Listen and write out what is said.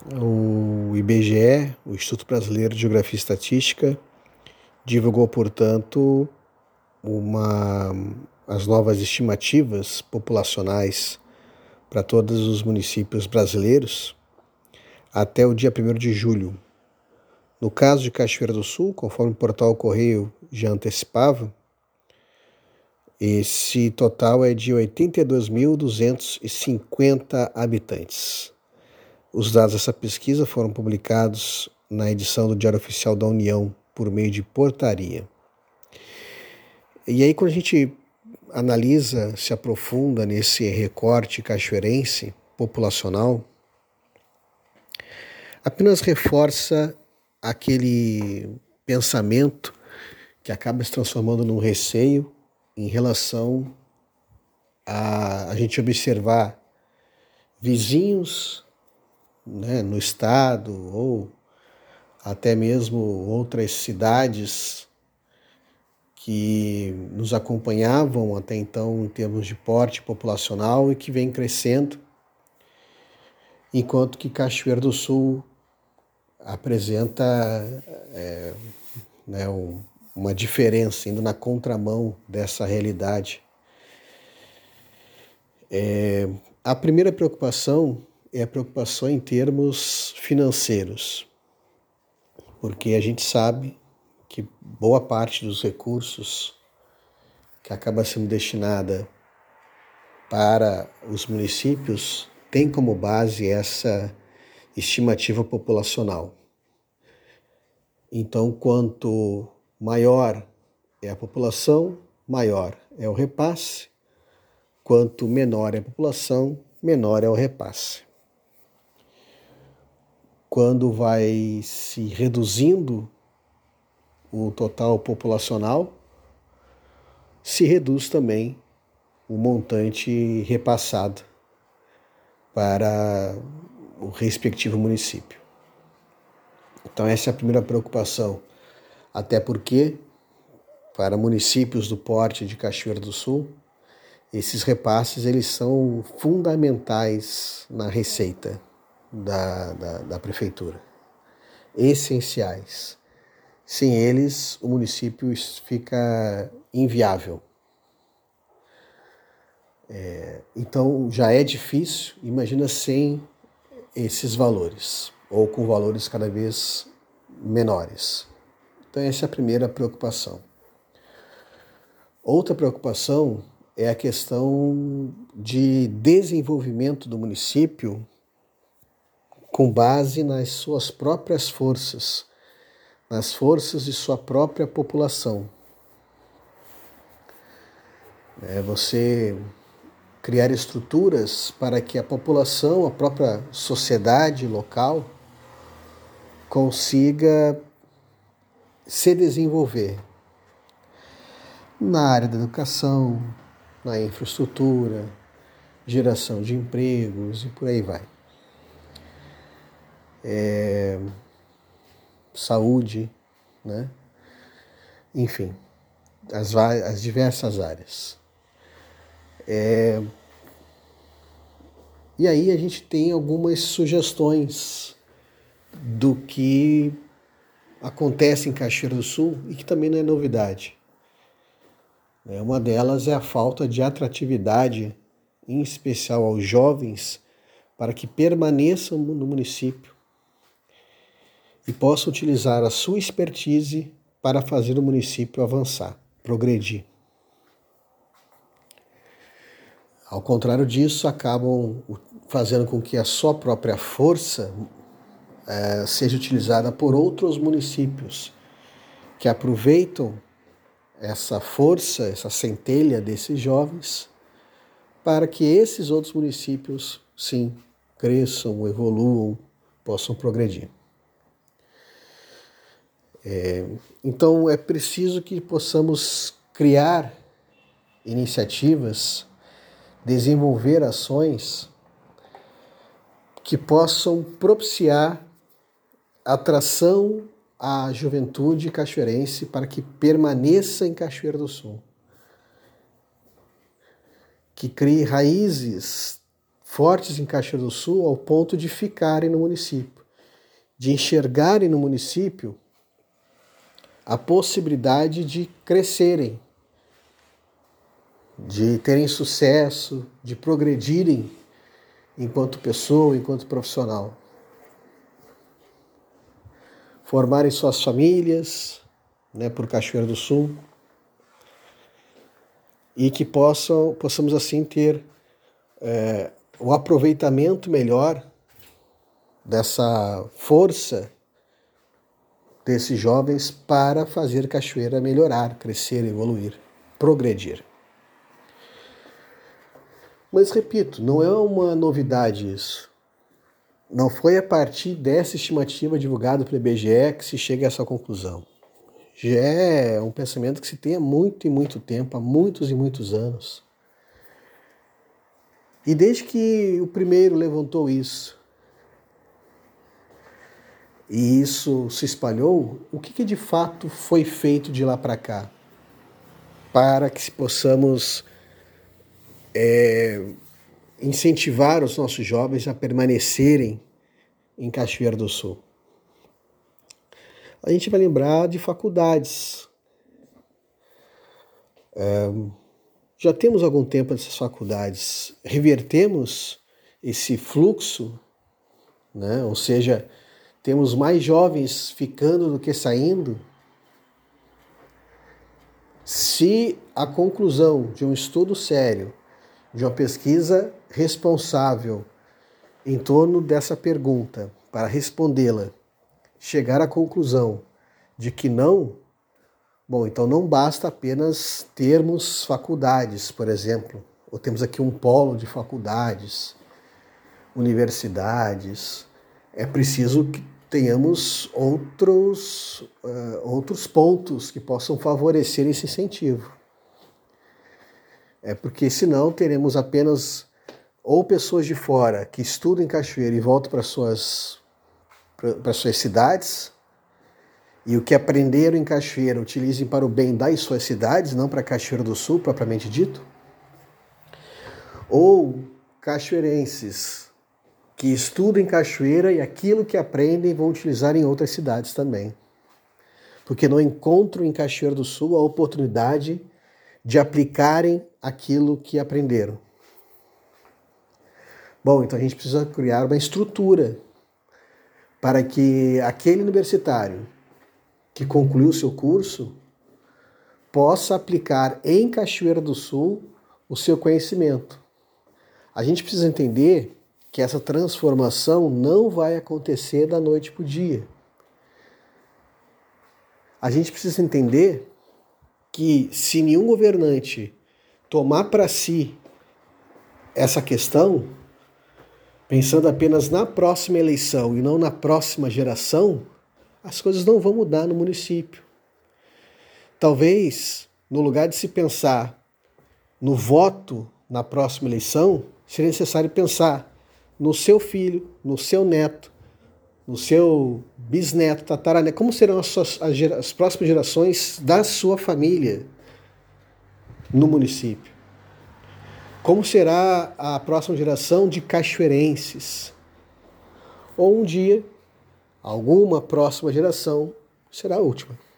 O IBGE, o Instituto Brasileiro de Geografia e Estatística, divulgou, portanto, as novas estimativas populacionais para todos os municípios brasileiros até o dia 1º de julho. No caso de Cachoeira do Sul, conforme o portal Correio já antecipava, esse total é de 82.250 habitantes. Os dados dessa pesquisa foram publicados na edição do Diário Oficial da União por meio de portaria. E aí, quando a gente analisa, se aprofunda nesse recorte cachoeirense populacional, apenas reforça aquele pensamento que acaba se transformando num receio em relação a gente observar vizinhos, né, no estado ou até mesmo outras cidades que nos acompanhavam até então em termos de porte populacional e que vem crescendo, enquanto que Cachoeira do Sul apresenta uma diferença, indo na contramão dessa realidade. A primeira preocupação é a preocupação em termos financeiros, porque a gente sabe que boa parte dos recursos que acaba sendo destinada para os municípios tem como base essa estimativa populacional. Então, quanto maior é a população, maior é o repasse. Quanto menor é a população, menor é o repasse. Quando vai se reduzindo o total populacional, se reduz também o montante repassado para o respectivo município. Então essa é a primeira preocupação, até porque para municípios do porte de Cachoeira do Sul, esses repasses eles são fundamentais na receita da prefeitura, essenciais. Sem eles, o município fica inviável. Então já é difícil, imagina sem esses valores, ou com valores cada vez menores. Então essa é a primeira preocupação. Outra preocupação é a questão de desenvolvimento do município com base nas suas próprias forças, nas forças de sua própria população. Você criar estruturas para que a população, a própria sociedade local, consiga se desenvolver na área da educação, na infraestrutura, geração de empregos e por aí vai. Saúde, né? Enfim, as diversas áreas. E aí a gente tem algumas sugestões do que acontece em Cachoeira do Sul e que também não é novidade. Uma delas é a falta de atratividade, em especial aos jovens, para que permaneçam no município e possam utilizar a sua expertise para fazer o município avançar, progredir. Ao contrário disso, acabam fazendo com que a sua própria força seja utilizada por outros municípios que aproveitam essa força, essa centelha desses jovens, para que esses outros municípios, sim, cresçam, evoluam, possam progredir. Então é preciso que possamos criar iniciativas, desenvolver ações que possam propiciar atração à juventude cachoeirense para que permaneça em Cachoeira do Sul. Que crie raízes fortes em Cachoeira do Sul ao ponto de ficarem no município, de enxergarem no município a possibilidade de crescerem, de terem sucesso, de progredirem enquanto pessoa, enquanto profissional. Formarem suas famílias, por Cachoeira do Sul, e que possamos assim ter o aproveitamento melhor dessa força desses jovens para fazer Cachoeira melhorar, crescer, evoluir, progredir. Mas repito, não é uma novidade isso. Não foi a partir dessa estimativa divulgada pelo IBGE que se chega a essa conclusão. Já é um pensamento que se tem há muito e muito tempo, há muitos e muitos anos. E desde que o primeiro levantou isso, e isso se espalhou, o que de fato foi feito de lá para cá? Para que possamos incentivar os nossos jovens a permanecerem em Cachoeira do Sul. A gente vai lembrar de faculdades. Já temos algum tempo dessas faculdades. Revertemos esse fluxo, ou seja, temos mais jovens ficando do que saindo. Se a conclusão de um estudo sério, de uma pesquisa responsável em torno dessa pergunta, para respondê-la, chegar à conclusão de que não, então não basta apenas termos faculdades, por exemplo, ou temos aqui um polo de faculdades, universidades. É preciso que tenhamos outros pontos que possam favorecer esse incentivo. Porque senão teremos apenas ou pessoas de fora que estudam em Cachoeira e voltam para suas cidades, e o que aprenderam em Cachoeira utilizem para o bem das suas cidades, não para Cachoeira do Sul, propriamente dito. Ou cachoeirenses que estudam em Cachoeira e aquilo que aprendem vão utilizar em outras cidades também. Porque não encontram em Cachoeira do Sul a oportunidade de aplicarem aquilo que aprenderam. Então a gente precisa criar uma estrutura para que aquele universitário que concluiu o seu curso possa aplicar em Cachoeira do Sul o seu conhecimento. A gente precisa entender que essa transformação não vai acontecer da noite para o dia. A gente precisa entender que se nenhum governante tomar para si essa questão, pensando apenas na próxima eleição e não na próxima geração, as coisas não vão mudar no município. Talvez, no lugar de se pensar no voto na próxima eleição, seria necessário pensar no seu filho, no seu neto, no seu bisneto, tataraneto, como serão as próximas gerações da sua família no município. Como será a próxima geração de cachoeirenses? Ou um dia, alguma próxima geração será a última.